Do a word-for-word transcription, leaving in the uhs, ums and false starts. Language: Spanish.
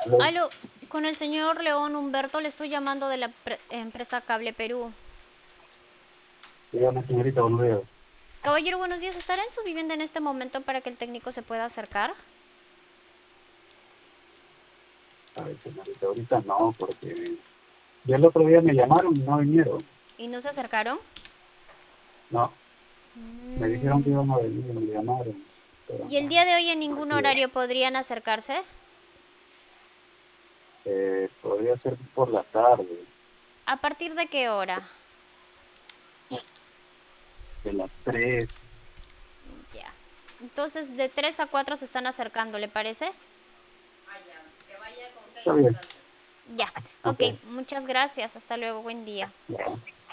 Aló, Aló, con el señor León Humberto le estoy llamando de la pre- empresa Cable Perú. dígame, señorita, buenos días. Caballero, buenos días. ¿Estará en su vivienda en este momento para que el técnico se pueda acercar? Ay, señorita, ahorita no, porque ya el otro día me llamaron y no vinieron. ¿Y no se acercaron? No, me dijeron que Mm, iban a venir y me llamaron, pero ¿Y el no, día de hoy en no ningún quiero. horario podrían acercarse? Eh, podría ser por la tarde, ¿A partir de qué hora? de las tres. Ya. Entonces, de tres a cuatro se están acercando, ¿le parece? Está bien, Ya. Ok, ok, muchas gracias. Hasta luego. Buen día. ya.